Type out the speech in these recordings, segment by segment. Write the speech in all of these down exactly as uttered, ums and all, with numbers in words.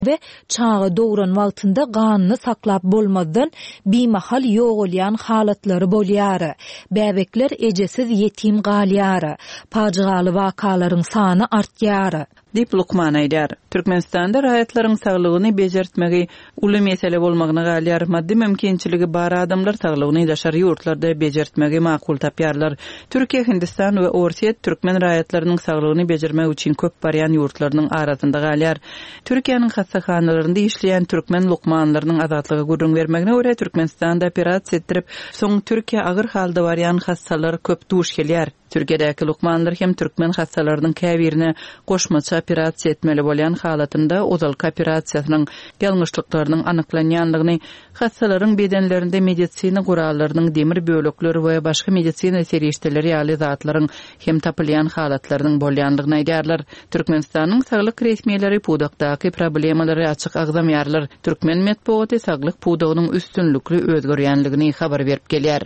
ve çağı doğuran wagtynda ganyny saklap bolmadan bimahal ýok bolýan halatlary bolýar. Bäbekler ejesiz ýetim galýar. Pajygaly wakalaryň sany artýar. Dip Lukman aýdýar. Türkmenistanda raýatlaryň saglygyny bejertmegi uly mesele bolmagyna galýar. Maddi mümkinçiligi bar adamlar saglygyny daşary ýurtlarda bejertmegi makul tapýarlar. Türkiýe, Hindistan we Orsiýa türkmen raýatlarynyň saglygyny bejermek üçin köp barýan ýurtlarynyň arasynda galýar. Türkiýanyň hastahanalaryny işleýän türkmen lukmanlarynyň azatlygy gurrun bermegine görä Türkmenistanda operasiýa etdirip, soň Türkiýe agyr halda barýan hastalar köp duş gelýär. Türkiýedäki lukmanlar hem türkmen hastalarynyň käbirine goşmaça operasiýa etmeli bolýan halatynda ozal operasiýasynyň gelmişliklarynyň anyklanýanlygyny, hastalaryň bedenlerinde medisina gurallarynyň demir bölekleri we başga medisina serişdeleri ýaly zatlaryň hem tapylýan halatlarynyň bolýanlygyny aýdýarlar. Türkmenistanyň saglyk resmiýetleri pudakdaky problemalary açyk agzamýarlar. Türkmen medeniýeti saglyk pudagynyň üstünlükli özgörýänligini habar berip gelýär.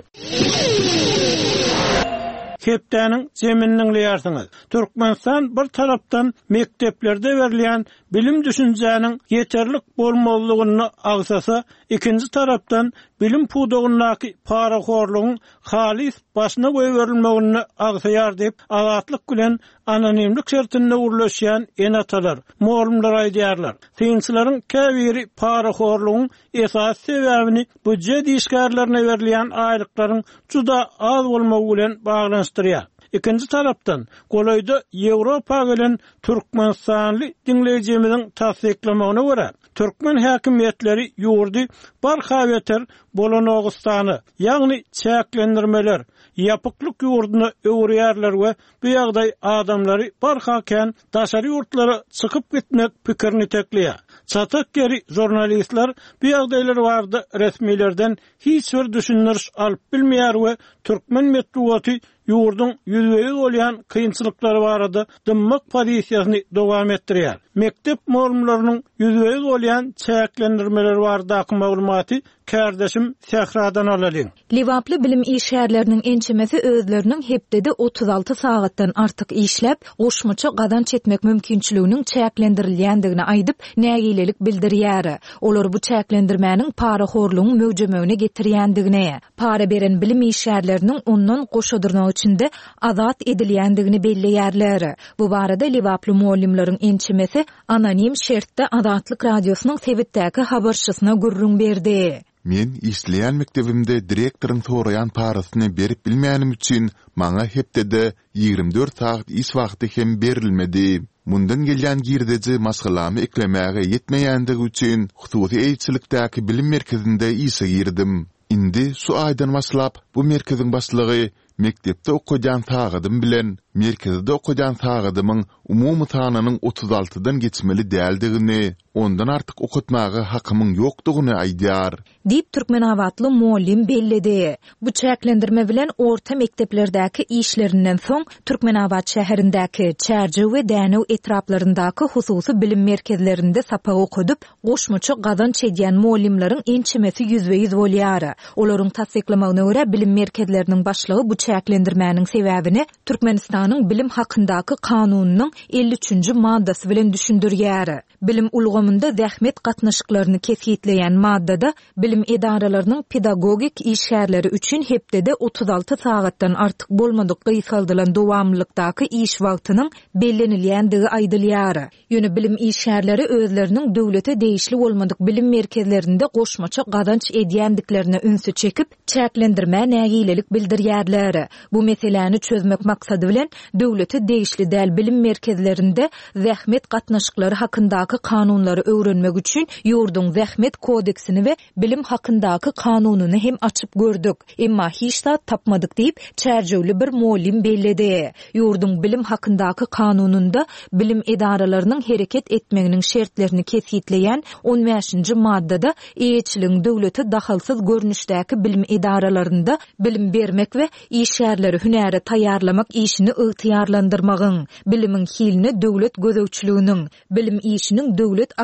Hepdäniň zemininiň ýarsyňyz. Türkmenistan bir tarapdan mekteplerde berilýän bilim düşünjäniň ýeterlik bolmalygyny agsasa, ikinji tarapdan bilim pudagynyň paraxorlygyň halis başyna goýuberilmegini agsaýar diýip azatlyk bilen anonimlik şertinde urlaşýan enatalar, muallimler aýdýarlar. Synçylaryň käbiri paraxorlygyň esas sebäbini büdjet işgärlerine berilýän aýlyklaryň juda az bolmagy bilen baglanşdyrýar. İkinci tarapdan golayda Ýewropa bilen Türkmenistanly dinleýijimiziň tasdiklamagyna görä, Türkmen häkimetleri ýurdy barha beter bolanogystany, ýagny çäklendirmeler, ýapyklyk ýurduny öwrýärler we bu ýagdaý adamlary barhaken daşary ýurtlara çykyp gitmek pikirini tekleýär. Çatak geri jurnalistler bu ýagdaýlar barada resmiýetlerden hiç bir düşündiriş alyp bilmeýär we türkmen medeniýeti ýurdun ýüzbeýiz bolýan kynçylyklary barada dymmak pozisiýasyny dowam etdirýär. Mektep muallimläriniň ýüzbeýiz bolýan çäklendirmeleri barada maglumaty kärdeşim Sehradan alalyň. Liwaply bilim işgärleriniň ençemesi özleriniň hepdede otuz alty sagatdan artyk işläp, goşmaça gazanç etmek mümkinçiliginiň çäklendirilýändigini aýdyp, nägilelik bildirýär. Olar bu çäklendirmäniň paraxorlygyň möjemegine getirýändigine, para beren bilim işgärleriniň ondan goşadyrnak üçinde azat edilýändigini belleýärler. Bu barada Liwaply muallimleriň ençemesi anonim şertde Azatlyk radiosynyň sebitdäki habarçysyna gurrun berdi. Men işleýän mektebimde direktoryň soraýan parasyny berip bilmeýänim üçin maňa hepdede ýygrimi dört saat iş wagty hem berilmedi. Mundan gelýän girdeji masgalamy eklemäge ýetmeýändigi üçin hususy eýçilikdäki bilim merkezinde işe girdim. Indi şu aýdan başlap bu merkeziň başlygy mektepde okujan tagadym bilen merkezde okujan tagadymyň umumy sanynyň otuz altydan geçmeli däldigini, ondan artyk okutmagy hakymyň ýokdugyny aýdýar. Dip Türkmen awatly muallim belledi. Bu çäklendirme bilen orta mekteplerdäki işlerinden soň Türkmen awat şäherindäki Çärji we Dänew etraplaryndaky hususy bilim merkezlerinde sapa okudyp, goşmaça gazanç edýän muallimleriň ençemesi ýüzbeýiz bolýar. Olaryň tasdiklamagyna görä bilim merkezleriniň başlygy bu çäklendirmäniň sebäbini Türkmenistanyň bilim hakyndaky kanunynyň elli üçinji maddasy bilen düşündirýär. Bilim ulgamynda zähmet gatnaşyklaryny kesýetleýän maddada bilim edaralarynyň pedagogik işgärleri üçin hepdede otuz alty sagatdan artyk bolmadyk gysgaldylan dowamlylykdaky iş wagtynyň bellenilýändigi aýdylýar. Ýöne bilim işgärleri özleriniň döwlete değişli bolmadyk bilim merkezlerinde goşmaça gazanç edýändiklerine ünsü çekip çäklendirme nägilelik bildirýärler. Bu meseleni çözmek maksady bilen döwlete değişli däl bilim merkezlerinde zähmet gatnaşyklary hakyndaky kanunlary öwrenmek üçin ýurdun zähmet kodeksini we bilim hakyndaky kanunyny hem açyp gördük. Emma hiç da tapmadyk diýip çärjewli bir muallim belledi. Ýurdun bilim hakyndaky kanununda bilim edaralarynyň hereket etmeginiň şertlerini kesýetleýän on beşinji maddada eýetçiligiň döwlete dahalsyz görnüşdäki bilim edaralarynda bilim bermek we işgärleri hünäre taýýarlamak işini ygtyýarlandyrmagyň, bilimiň hilini döwlet gözegçiliginiň, bilim işiniň döwlet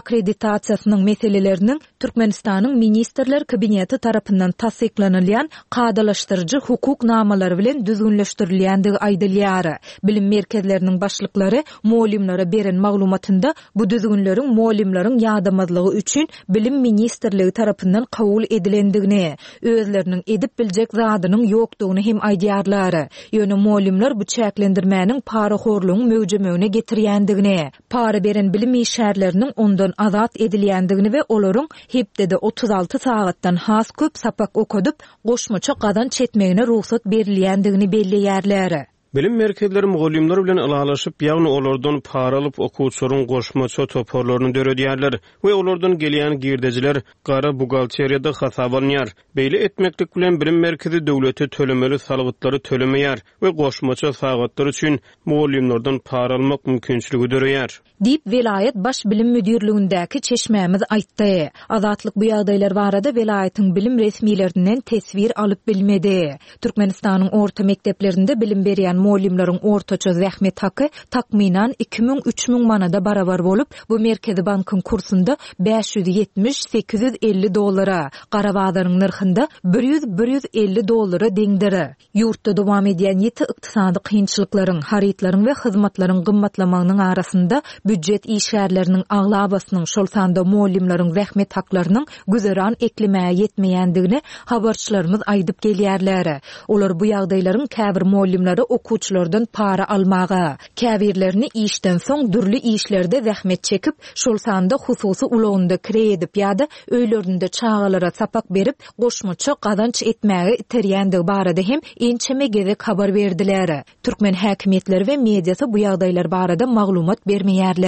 akkreditasiýasynyň meseleleriniň Türkmenistanyň ministrler kabineti tarapyndan tasdiklanylýan kadalaşdyrjy hukuk namalary bilen düzgünleşdirilýändigi aýdylýar. Bilim merkezleriniň başlyklary muallimlere beren maglumatynda bu düzgünleriň muallimleriň ýadamazlygy üçin bilim ministrligi tarapyndan kabul edilendigini, özleriniň edip biljek zadynyň ýokdugyny hem aýdýarlar. Ýöne muallimler bu çäklendirmäniň paraxorlugyň möwjemegine getirýändigini, para beren bilim işärleriniň ondan azat edilýändigini we olaryň hepdede otuz alty sagatdan has köp sapak okudyp goşmaça gadan çetmegine ruhsat berilýändigini belleýärler. Bilim merkezleri muallimler bilen alalaşıp ýagny olardan para alyp okuwçylaryň goşmaça toporlaryny döredýärler we olardan gelýän girdejiler gara bugalteriýada hasabanýar. Beýle etmeklik bilen bilim merkezi döwleti tölemeli salgytlary tölemeýär we goşmaça sagatlar üçin muallimlerden para almak mümkinçiligi döreýär. Dip vilayet baş bilim müdürlüğündäki çeşmämiz aýtdy. Azatlyk bu ýagdaýlar barada vilayetin bilim resmiýetlerinden tesvir alyp bilmedi. Türkmenistanyň orta mekdeplerinde bilim berýän muallimleriň ortaça zähmet haky takminan iki miň üç miň manada barabar bolup, bu Merkezi Bankyň kursunda beş yüz ýetmiş sekiz yüz elli dollara, Garabağdaryň narhynda bir yüz bir yüz elli dollara deňdir. Ýurtda dowam edýän ýeti ykdysady kynçylyklaryň, haritlaryň we hyzmatlaryň gymmatlamagynyň arasynda büdjet işgärleriniň aglabasynyň şol sanda muallimleriň zähmet haklarynyň güzeran eklemäge ýetmeýändigini habarçylarymyz aýdyp gelýärler. Olar bu ýagdaýlaryň käbir muallimleri okuwçylardan para almaga, käbirlerini işden soň dürli işlerde zähmet çekip şol sanda hususy ulagynda kire edip ýa-da öýlerinde çağalara sapak berip goşmaça gadanç etmäge iterýändigi barada hem ençeme gezek habar berdiler. Türkmen häkimetleri we mediasy bu ýagdaýlar barada maglumat bermeýär.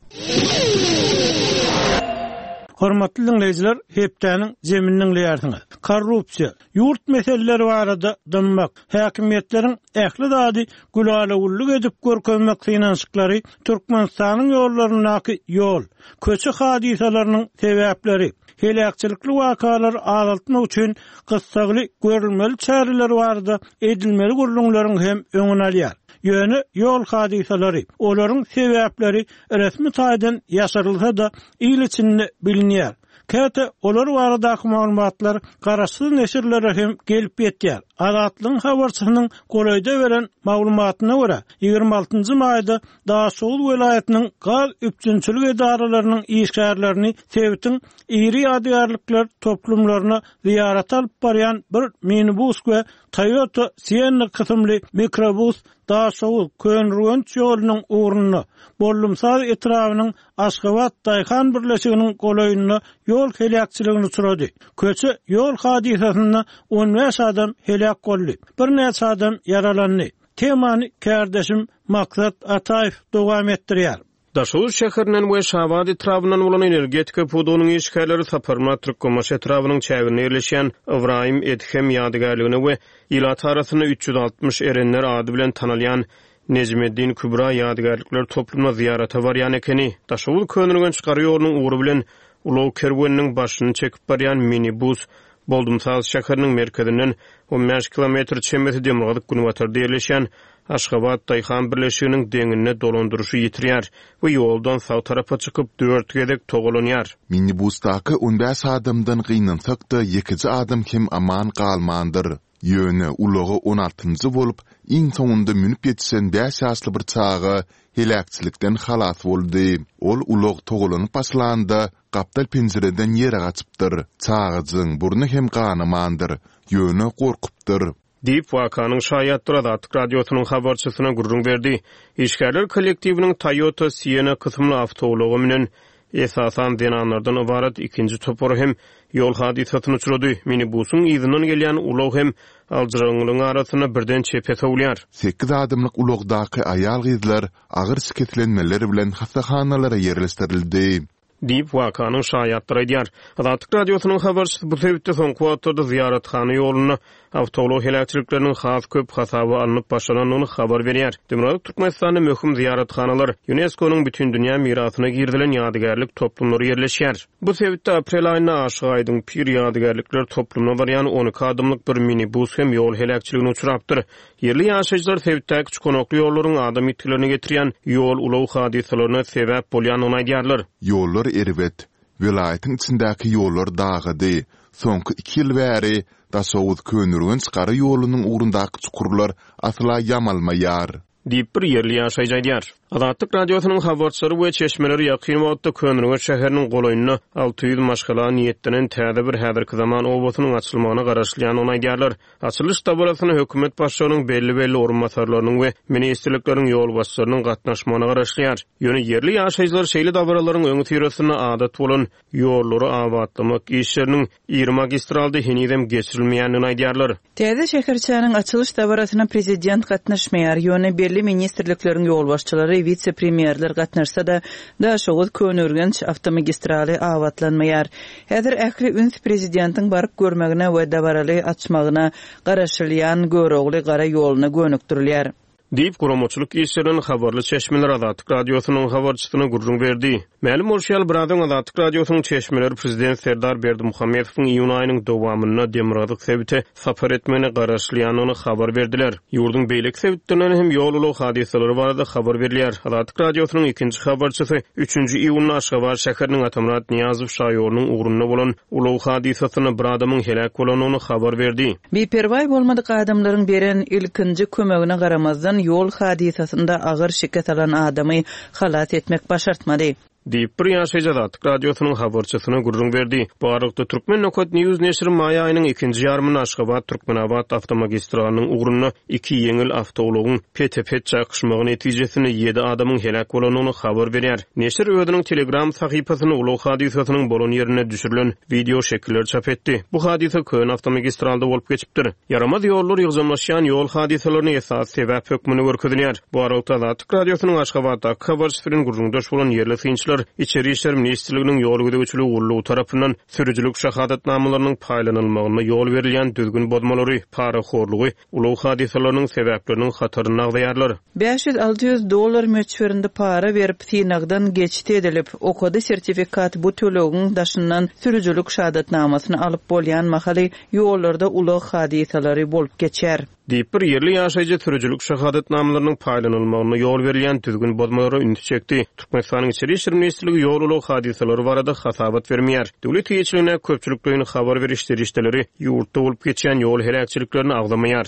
Hormatly dinleyijiler, hepdäniň zeminiň ýartyny. Korrupsiýa, ýurt meseleleri barada dymmak, häkimetleriň ähli zady gülalawullyk edip görkezmek finansyklary, Türkmenistanyň ýollarynaky ýol, köçe hadisalarynyň sebäpleri, helakçylykly wakalar azaltmak üçin gyssaly görülmeli çäreler barada edilmeli gurulmaryň hem öňüne alýar. Ýöne ýol hadisalary, olaryň sebäpleri resmi taýdan ýaşarylsa da il içinde bilinýär. Käte olar baradaky maglumatlar garaşsyz neşirlere hem gelip ýetýär. Azatlyň habarçysynyň golaýda beren maglumatyna görä, ýygrimi altynjy maýda Daşoğul welaýatynyň gal üpçünçilik edaralarynyň işgärlerini Sewitin iri ýadygärlikler toplumlaryna ziyaret alyp barýan bir minibus we Toyota Sienna kysymly mikrobus Daşoğul Könrügenç ýolunyň uğruny bollumsal etrawynyň Aşgabat Daýhan birleşiginiň golaýyna ýol helakçylygynı surady. Köçe ýol hadisasyna on beş adam helak boldy. Bir näçe adam yaralandy. Temany kärdeşim Maksat Ataýew dowam etdirýär. Daşoğul şäheriniň we Şabad etrawynyň bolan energetika pudunyň işgärleri Saparmatryk Gomaş etrawynyň çäwirine ýerleşýän Ibrahim Edhem ýadygärligine we ýylat arasyna üç yüz altmış erenler ady bilen tanylýan Necmeddin Kübra ýadygärlikler toplumuna ziýarata barýan ekeni. Daşoğul Könrügenç gary ýolunyň uğru bilen ulaw kerweniň başyny çekip barýan minibus Boldumsal şäheriniň merkezinden on beş kilometr çemberli demagalyk günwatarda ýerleşýän Aşgabat Daýhan birleşiginiň deňine dolandyrşy ýitirýär we ýoldan sağ tarafa çykyp dört gedek togolanýar. Minibusdaky on beş adamdan gynansak-da ýekiji adam kim aman galmandyr. Ýöne ulagy on altynjy bolup, iň soňunda münüp ýetişen beş ýaşly bir çaga helakçylykdan halas boldy. Ol ulag togolanyp başlanda gapdal penjereden ýere gaçypdyr. Çagajyň burnu hem ganamandyr. Ýöne gorkupdyr. Dip wakanyň şaýatdyr Azatlyk radiosynyň habarçysyna gurrun berdi. İşgärler kollektiwiniň Toyota Sienna kysymly awtobusy bilen esasan denanlardan ibaret ikinji topor hem ýol hadisasyny uçurdy. Minibusyň ýygynyň gelýän ulaw hem aljyragynyň arasyna birden çepe sowlýar. sekiz adamlyk ulagdaky aýal gyzlar agyr şiketlenmeler bilen hastahanalara ýerleşdirildi. Dip wakanyň şaýatdyr edýär. Azatlyk radiosynyň habarçysy bu sebäpde soňky wagtda ziyarethana ýoluny awtobus helakçylyklarynyn has köp hasaby alınıp başlananyny habar berýär. Demok, Türkmenistanyň möhüm ziyarethanalar UNESCO-nyň bütün dünýä mirasyna girdilen ýadygärlik toplumlary ýerleşýär. Bu sebäpde aprel aýyna aşy aýdyň pir ýadygärlikler toplumuna barýan on iki adamlyk bir minibus hem ýol helakçylygyny uçurapdyr. Yerli ýaşaýjylar sebäpdäki çukonokly ýollaryň adam itkilerini getirýän ýol ulaw hadisalaryna sebäp bolýanyny aýdýarlar. Ýollar erbet. Vilayetin içindäki ýollar dağıdy. Soňky iki ýyl bäri Daşowuz könürgün çykary ýolunyň ugrundaky çukurlar asla yamalmaýar. Diýip bir ýerli ýaşaýjadýar. Azatlyk radiosynyň habarçylary we çeşmeleri ýakyn wagtda Könürgen şäheriniň golaýyna alty ýüz maşgala niýetlenen täze bir häzirki zaman obasynyň açylmagyna garaşlyan onaýdýarlar. Açylyş tabarasyny hökümet başçylarynyň belli-belli orunmatarlarynyň we ministrlikleriň ýol başçylarynyň gatnaşmagyna garaşlýar. Ýöne ýerli ýaşaýjylar şeýle dabarallaryň öňü tirasynda adat bolan ýollary awatlamak işleriniň ýyr magistralda henidem geçirilmeýänini aýdýarlar. Täze şäherçäniň açylyş tabarasyna prezident gatnaşmaýar. Ýöne belli ministrlikleriň ýol başçylary, vice-premierler gatnaşsa da Daşowuz Könürgen awtomagistrali awatlanmaýar. Häzir ähli üns prezidentiň baryp görmegine we dabaraly açmagyna garaşylýan görogly gara ýoluny gönükdirilýär. Diýip guramoçuluk işleriniň habarly çeşmeler Azatlyk radiosynyň habarçysyna gurrun berdi. Ma'lum bolşýal bir adam Azatlyk radiosynyň çeşmeleri prezident Serdar Berdimuhammedowyň iýun aýynyň dowamyna demokratik sebite sapar etmegine garaşlyanyny habar berdiler. Ýurdun beýlik sebitlerinden hem ýol hadiseleri barada habar berilýär. Azatlyk radiosynyň ikinji habarçysy üçünji iýuny Aşgabat şäheriniň Atamrat Niýazow şaýorunyň ugrunda bolan uluw hadisasyny bir adamyň helak bolanyny habar berdi. Beperway bolmadyk adamlaryň beren ilkinji kömegine garamazdan yol hadisasında ağır şikayet alan adamı halat etmek başartmadı. Diýip bir ýaşaýjat radiosynyň habarçysyna gurrun berdi. Bu arada Türkmen Nokot News neşri maýa aýynyň ikinji ýarmyny Aşgabat Türkmenabad awtomagistralanyň ugruna iki ýeňil awtowlugyň P T P çakışmagy netijesinde ýedi adamyň helak bolanyny habar berýär. Neşir özüniň Telegram sahypasyny uluw hadisasynyň bolan ýerine düşürilen video şekiller çap etdi. Bu hadisa Kön awtomagistralda bolup geçipdir. Yaramaz ýollar ýygzamlaşýan ýol hadisalaryny esas sebäp hökmüne görkezýär. Bu arada Azatlyk radiosynyň Aşgabatda habarçylaryň gurrundaş bolan ýerli synçylar İçeri işler ministrliginiň ýol güdüçlügi ullugy tarapyndan sürüjülük şahadatnamalarynyň paýlanylmagyna ýol berilýän düzgün bodmalary, paraxorlugy, uluw hadisalarynyň sebäpleriniň hataryny agdaýarlar. beş yüz altı yüz dollar möçberinde para berip synagdan geçit edilip, okady sertifikat bu tölegiň daşyndan sürüjülük şahadatnamasyny alyp bolýan mahaly ýollarda uluw hadisalary bolup geçer. Diýip bir ýerli ýaşaýjy sürüjülük şahadatnamalarynyň paýlanylmagyna ýol berilýän düzgün bodmalary ünit çekdi. Türkmenistanyň içeri işler ministrligi ýol uluw hadisalary barada hasabat bermeýär. Döwlet ýetirine köpçüliklerine habar berişleri işleri ýurtda bolup geçen ýol helakçyliklerini agdamaýar.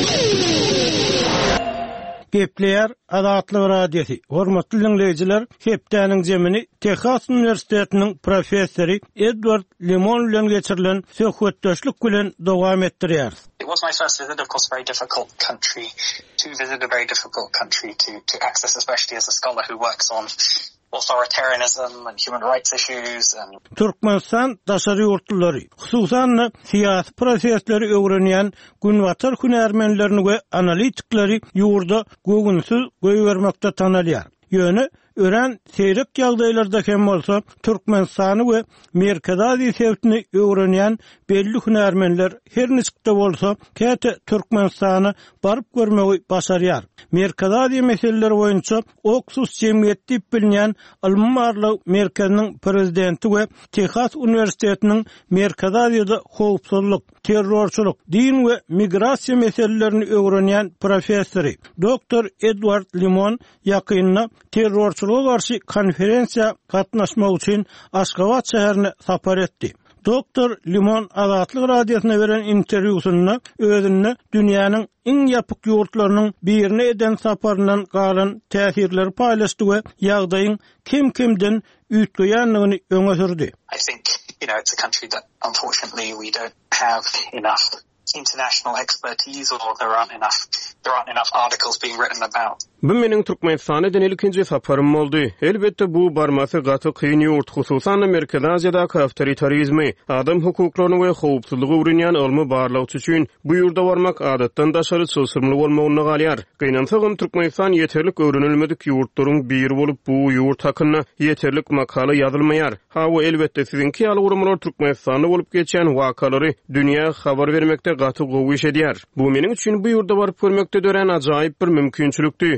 Gepleýär Azatlyk radiosi. Hormatly dinleýijiler, hepdäniň jemini Texas Üniversitetiniň professory Edward Limon bilen geçirilen söhbetdeşlik bilen dowam etdirýär. It was my first visit, of course, very difficult country to visit, a very difficult country to, to access, especially as a scholar who works on authoritarianism and human rights issues. And Türkmenistan daşary ýurtluları, hususan siyasi prosesleri öwrenýän günwatar hünärmenlerini we analitikleri ýurda gögünsiz göýbermekde tanalýar. Ýöne ören seyrek ýagdaýlarda hem bolsa Türkmenistany we Merkez Aziýa sebitini öwrenýän belli hünärmenler her niskde bolsa käte Türkmenistany baryp görmegi başarýar. Merkez Aziýa meseleleri boýunça Oxus jemgyýeti diýip bilinýän Almanlarlyk merkeziniň prezidenti we Texas Üniversitetiniň Merkez Aziýada howpsuzlyk, terrorçuluk, din we migrasiýa meselelerini öwrenýän professory doktor Edward Limon ýakynda terrorçuluğa garşy konferensiýa gatnaşmak üçin Aşgabat şäherine sapar etdi. Doktor Limon Azatlyk radiosyna beren interwýusynda özüni dünýäniň iň ýapyk ýurtlarynyň birine eden saparyndan galan täsirleri paýlaşdy we ýagdaýyň kim-kimden üýtgeýänligini öňe sürdi. I think, you know, it's a country that unfortunately we don't have enough international expertise, or there aren't enough there aren't enough articles being written about. Bu meniň Türkmenistana den ilkinji saparym boldy. Elbetde bu barmasy gaty kyn ýurt, hususan Merkez Aziýadaky awtoritarizmi, adam hukuklaryny we howpsuzlygy öwrenýän almy barlyk üçin bu ýurda barmak adatdan daşary çylsyrmly bolmagyna galýar. Gynansagam Türkmenistan ýeterlik öwrenilmedik ýurtlaryň biri bolup bu ýurt hakyna ýeterlik makala ýazylmaýar. Ha bu elbetde sizinki ýalgyrmalar Türkmenistanda bolup geçen wakalary dünýä habar bermekde gaty gowy iş edýär. Bu meniň üçin bu ýurda baryp görmekde dören ajaýyp bir mümkinçilikdi.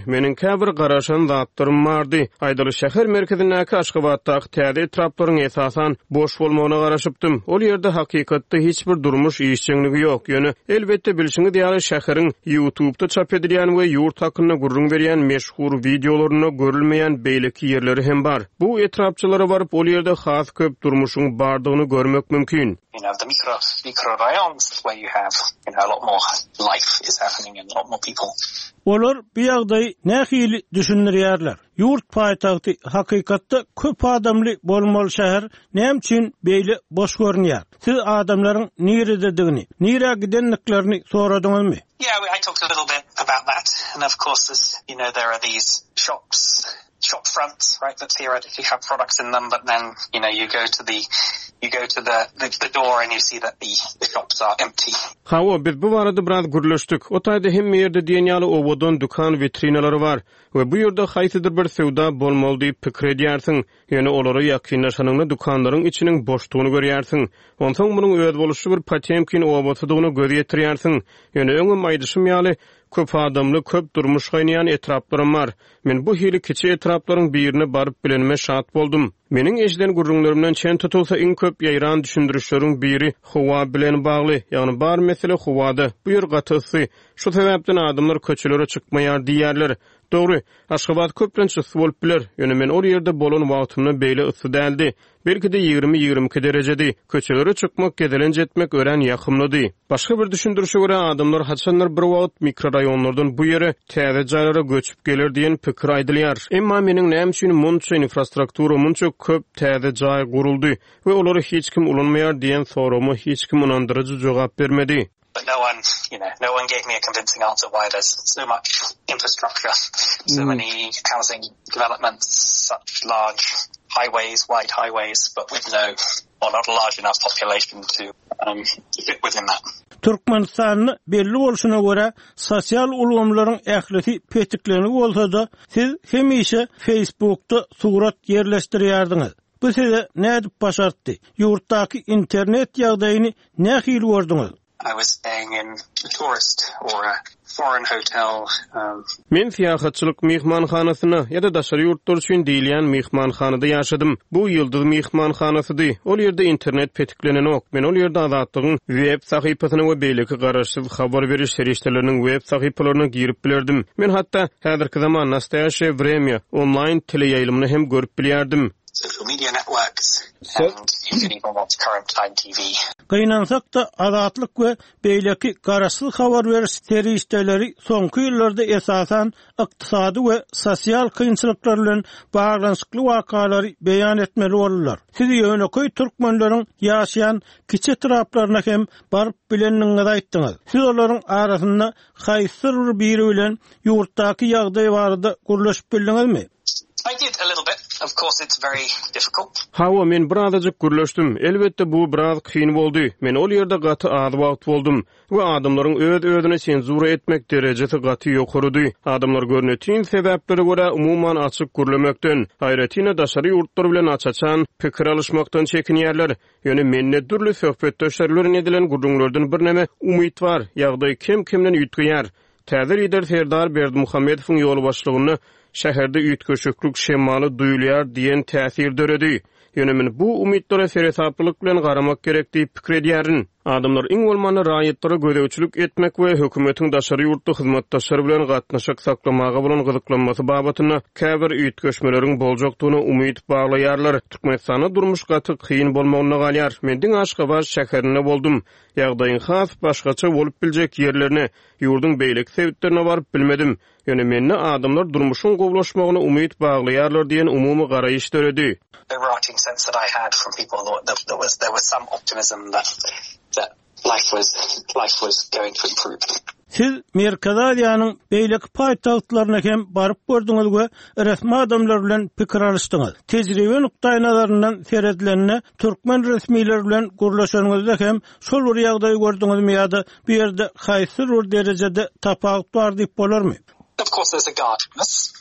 Menin käbir garaşan zatlarym bardy. Aýdaly şäher merkezindäki Aşgabatdaky täze etraplaryň esasan boş bolmagyna garaşypdym. Ol ýerde hakykatda hiç bir durmuş işçiligi ýok. Ýöne elbetde bilşiňiz ýaly şäheriň YouTube'da çap edilýän we ýurt hakyna gurrun berýän meşhur videolaryny görülmeýän beýleki ýerleri hem bar. Bu etrapçylara baryp ol ýerde has köp durmuşyň bardygyny görmek mümkin. You know, the micro, micro rayons where you have, you know, a lot more life is happening and a lot more people. Olar bir ýagdaý nähili düşündirýärler. Ýurt paýtagty hakykatda köp adamly bolmaly şäher näme üçin beýle boş görünýär? Siz adamlaryň nirededigini, nire gidenliklerini soradyňyzmy? Yeah, I talked a little bit about that, and of course, there's, you know, there are these shops, shop fronts, right, that theoretically have products in them, but then, you know, you go to the, you go to the, the, the door and you see that the, the shops are empty. Hawa, biz bu barada biraz gürleşdik. O taýda hem ýerde diýenýaly owadan dukan vitrinalary bar we bu ýerde haýsydyr bir sewda bolmaly diýip pikir edýärsiň. Ýöne olary ýakynlaşanyňda dukanlaryň içiniň boşdugyny görýärsiň. Onsoň munyň öz boluşy bir patemkin owatydygyny göz ýetirýärsiň. Ýöne öňe maýdyşym ýaly köp adamly köp durmuş gaýnaýan etraplarym bar. Men bu hili kiçi etraplaryň birine baryp bilenme şat boldum. Meniň eşden gurrunlarymdan çen tutulsa iň köp ýaýran düşündürişleriň biri Huwa bilen bagly. Ýagny bar mesele Huwada. Bu ýer gatysy. Şu sebäpden adamlar köçelere çykmaýar diýerler. Dogry, Aşgabat köplençe bolup biler. Ýöne men ol ýerde bolan wagtymda beýle ysy däldi. Belki de ýygrimi ýygrimi iki derejedi. Köçelere çykmak, gedelen jetmek ören ýakymlydy. Başga bir düşündürüşe görä adamlar haçanlar bir wagt mikroraýonlardan bu ýere täze jaýlara göçüp gelir diýen pikir aýdylýar. Emma meniň näme üçin munça infrastruktura, munça köp täze jaý guruldy we olary hiç kim ulanmaýar diýen sorama hiç kim inandyrıcı jogap bermedi. But no one, you know, no one gave me a convincing answer why there's so much infrastructure, so mm. many housing developments, such large highways, wide highways, but with no, or not a large enough population to um, fit within that. Türkmenistanyň belli bolşuna görä sosial ulgamlaryň ählisi petiklerini bolsa-da siz hemişe Facebook'ta surat yerleşdirýärdiňiz. Bu size nädip başartdy? Ýurtdaky internet ýagdaýyny nähili gördüňiz? I was staying in a tourist or a foreign hotel. Um, Men fiýahatçylyk mehmanhanasyna ýa-da daşary ýurtlar üçin diýilýän mehmanhanada ýaşadym. Bu ýyldyz mehmanhanasydy. Ol ýerde internet petiklenenok. Men ol ýerde azatlygyň web sahypasyna we beýleki garaşsyz habar beriş serişleriniň web sahypalaryna girip bilerdim. Men hatda häzirki zaman Nastaşe Vremya online teleýaýlymyny hem görüp bilýärdim. Social media networks so, and you can even watch current time T V. Gynansak da azatlyk we beýleki garaşsyz habar beriş serişleri soňky ýyllarda esasan ykdysady we sosial kynçylyklar bilen baglanyşykly wakalary beýan etmeli bolurlar. Siz ýöneköy türkmenleriň ýaşaýan kiçi etraplaryna hem baryp bileniňizi aýtdyňyz. Siz olaryň arasynda haýsyr biri bilen ýurtdaky ýagdaý barada gurlaşyp bildiňizmi? I did a little bit. Of course, it's very difficult. Hawa, men birazajyk gürleşdim. Elbetde bu biraz kyn boldy. Men ol ýerde gaty az wagt boldum. We adamlaryň öz özüne senzura etmek derejesi gaty ýokarydy. Adamlar görnetin sebäpleri görä umumyň açyk gürlemekden, haýratyna daşary ýurtlar bilen açaçan pikir alışmakdan çekinýärler. Ýöne menne türlü söhbetdeşlerlerin edilen gurrunlardan bir näme umyt bar. Ýagdaý kim kimden ýetýär. Täze lider Serdar Berdimuhammedowyň ýol başlygyny şäherde ýetgeşiklik şemaly duýulýar diýen täsir döredi. Ýöne men bu umytlara seresaplyk bilen garamak gerek diýip pikir edýärin. Adamlar iň bolmany raýatlary gödäwçilik etmek we hökümetiň daşary ýurtda hyzmatdaşlary bilen gatnaşyk saklamaga bolan gyzyklanmasy babatyna käbir ýetgeşmeleriň boljakdygyna umyt baglaýarlar. Türkmenistanda durmuş gaty kyn bolmagyna galýar. Mendiň Aşgabat şäherine boldum. Ýagdaýyň has başgaça bolup biljek ýerlerine, ýurdun beýleki sebäplerine baryp bilmedim. Ýöne menne adamlar durmuşyň gowlaşmagyna umyt baglaýarlar diýen umumy garaýyş döredi. The overarching sense that I had from people that there was there was some optimism that that life was life was going to improve. Siz Merkez Aziýanyň beýleki paýtagtlaryna hem baryp gördüňiz we resmi adamlar bilen pikir alışdyňyz. Tejribe nukdaý nazaryndan seredilende türkmen resmiler bilen gurlaşanyňyzda hem şol bir ýagdaý gördüňizmi ýa-da bu ýerde haýsy bir derejede tapawut bar diýip bolarmy? Of course, there's a guardedness.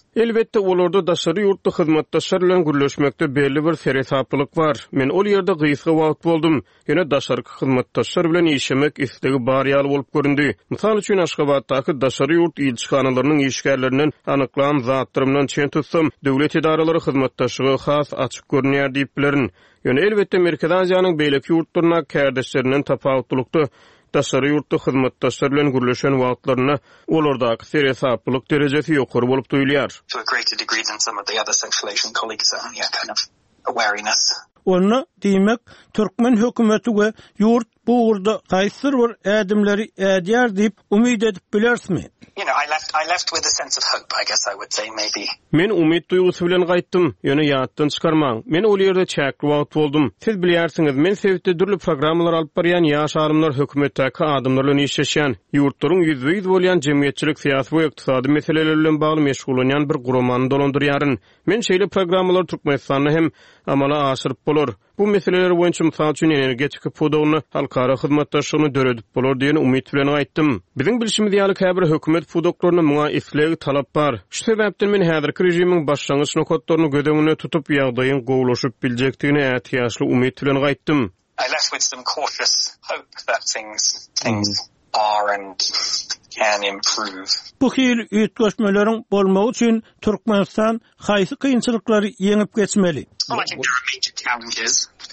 Elbette olorda daşary ýurtda hyzmatdaşlar bilen gürleşmekde belli bir serhesaplyk bar. Men ol ýerde gysga wagt boldum. Ýöne daşary hyzmatdaşlar bilen işlemek istegi bar ýaly bolup göründi. Mysal üçin Aşgabatdaky daşary ýurt ilçikanalarynyň işgärlerinden anyklan zatlarymdan çen tutsam, döwlet idaralary hyzmatdaşlygy has açyk görünýär diýip bilerin. Ýöne elbette Merkez Aziýanyň beýleki ýurtlaryna kärdeşlerinden tapawutlukdy. Daşary ýurtda hyzmatdaşlar bilen gürleşen wagtlaryna olardaky serhesaplyk derejesi ýokary bolup duýulýar. To a greater degree than some of the other Central Asian colleagues, uh, yeah, kind of awareness. Onu diýmek Türkmen hökümeti we ýurt bu urda gaýsyr bir ädimleri ädýär diýip umyd edip bilersmi? You know, I left I left with a sense of hope, I guess I would say maybe. Men umid duýgusy bilen gaýtdym, ýöne ýatdan çykarmaň. Men ol ýerde çäkli wagt boldum. Siz bilýärsiňiz, men sebäpde dürli programmalar alyp barýan ýaş arymlar hökümetdäki adamlar bilen işleşýän, ýurtlaryň ýüzde ýüz bolýan jemgyýetçilik, syýasy we ykdysady meseleler bilen bagly meşgulanýan bir gurumany dolandyrýaryn. Men şeýle programmalar Türkmenistanyny hem amala aşyryp bolar. Bu meseleler boýunça mysal üçin energetik pudogyny halkara hyzmatdaşlygyny döredip bolar diýen umyd bilen aýtdym. Biziň bilişimiz ýaly käbir hökümet pudoklaryna muňa isleg talap bar. Şu sebäpden men häzirki rejimiň başlangyç nokatlaryny gödegine tutup ýagdaýyň gowulaşyp biljekdigine ätýaşly umyd bilen gaýtdym. I left with some cautious hope that things things are and can improve. Bu hil ýetgeşmeleriň bolmagy üçin Türkmenistan haýsy kynçylyklary ýeňip geçmeli? Well, I think there are major challenges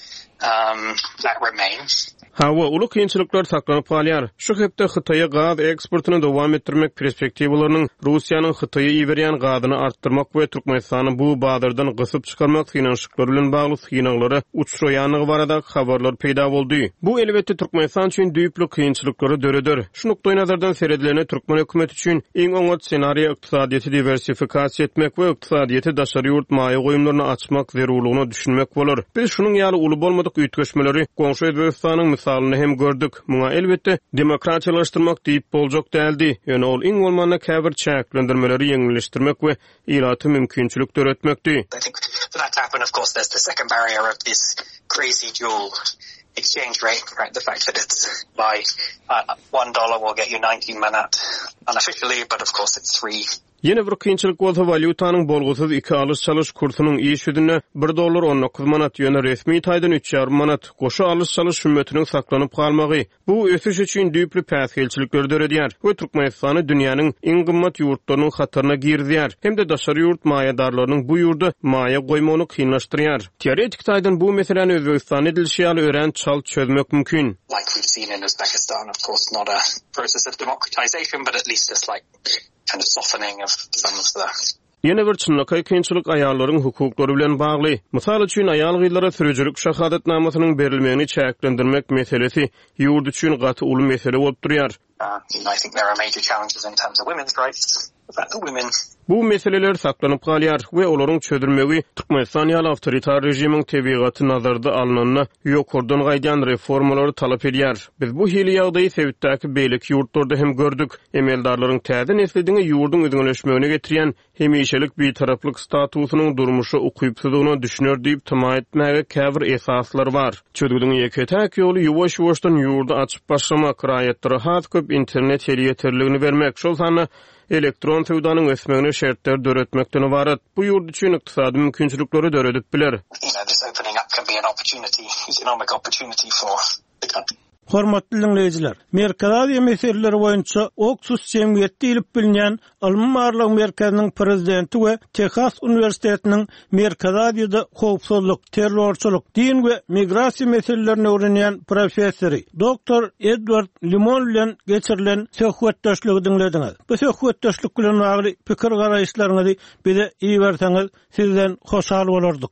um, that remain. Hawa ulu kynçylyklar saklanyp galýar. Şu hepde Hytaýa gaz eksportyny dowam etdirmek perspektiwalarynyň Russiýanyň Hytaýa iberýän gazyny artdyrmak we Türkmenistany bu bazardan gysyp çykarmak finanşyklary bilen bagly synaglary uçuşýanygy barada habarlar peýda boldy. Bu elbetde Türkmenistan üçin düýpli kynçylyklary döreder. Şu nokta nazardan seredilene Türkmen hökümeti üçin iň oňat senariýa ykdysadyety diversifikasiýa etmek we ykdysadyety daşary ýurt maýa goýumlaryny açmak zerurlygyny düşünmek bolar. Biz şunyň ýaly uly bolmadyk üýtgeşmeleri Goňşy Özbegistanyň misalını hem gördük. Muňa elbette demokratiýalaşdyrmak diýip boljak däldi. Ýöne ol iň bolmanda käbir çäklendirmeleri ýeňilleşdirmek we iraty mümkinçilik döretmekdi. I think for that to happen, of course, there's the second barrier of this crazy dual exchange rate, right? The fact that it's by uh, one dollar will get you nineteen manat unofficially, but of course it's three. Yine bir kynçylyk bolsa valyutanyň bolgusyz iki alys-çalyş kursynyň iş ýüzüne bir dollar on dokuz manat ýöne resmi taýdan üç ýarym manat goşa alys-çalyş hümmetiniň saklanyp galmagy. Bu ösüş üçin düýpli päsgelçilikler döredýär we Türkmenistany dünýäniň iň gymmat ýurtlarynyň hatyryna girdýär. Hem de daşary ýurt maýadarlarynyň bu ýurda maýa goýmagyny kynlaşdyrýar. Teoretik taýdan bu meseleni Özbegistan edilşi ýaly ören çal çözmek mümkin. Like we've seen in Uzbekistan, of course, not a process of democratization, but at least a slight kind of softening of some of the. Yine bir çynlykay kynçylyk aýallaryň hukuklary bilen bagly. Mysal üçin aýal gyýlara sürüjülük şahadatnamasynyň berilmegini çäklendirmek meselesi ýurt üçin gaty uly mesele bolup durýar. Uh, I think there are major challenges in terms of women's rights. The fact that women bu meseleler saklanyp galýar we olaryň çözülmegi Türkmenistan ýaly awtoritar rejimiň tebigaty nazarda alnanyna ýokurdan gaýdan reformalary talap edýär. Biz bu hili ýagdaýy sebäpdäki beýleki ýurtlarda hem gördük. Emeldarlaryň täze neslidine ýurdun öňeleşmegine getirýän hemişelik bir taraplyk statusynyň durmuşy ukypsyzlygyny düşünür diýip tama etmäge käbir esaslar bar. Çözgüdüň ýeketäk ýoly ýuwaş-ýuwaşdan ýurdu açyp başlamak, raýatlary has köp internet ýetirligini bermek. Şol sany elektron sowdanyň ösmegine şertler döretmekden ibaret. Bu ýurt üçin ykdysady mümkinçilikleri döredip biler. You know, this opening up can be an opportunity, economic opportunity for the country. Hormatly dinleyijiler, Merkez Aziýa meseleleri boýunça Oxus Cemgyýeti diýilip bilinýän Almanmarlyk merkeziniň prezidenti we Texas Uniwersitetiniň Merkez Aziýada howpsuzlyk, terrorçylyk, din we migrasiýa meselelerini öwrenýän professori doktor Edward Limon bilen geçirilen söhbetdeşligi dinlediňiz. Bu söhbetdeşlik bilen bagly pikir garaýşlaryňyzy bize iýerseňiz sizden hoşal bolardyk.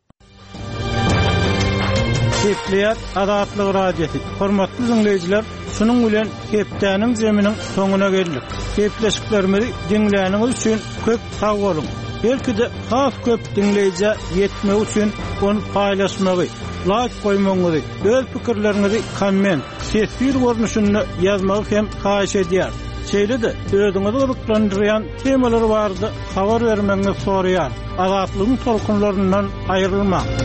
Kepler Azatlyk radiosi. Hormatly dinleyijiler, şunuň bilen Kepdäniň zeminiň soňuna geldik. Kepleşiklerimizi dinläniňiz üçin köp sag bolun. Belki de has köp dinleýije ýetmek üçin onu paýlaşmagy, like goýmagy, öz pikirlerinizi komment, sesli görnüşünde ýazmagy hem haýyş edýär. Şeýle de özüňizi ýoklandyrýan temalar bardy, habar bermeňizi soraýar. Azatlygyň tolkunlaryndan aýrylma.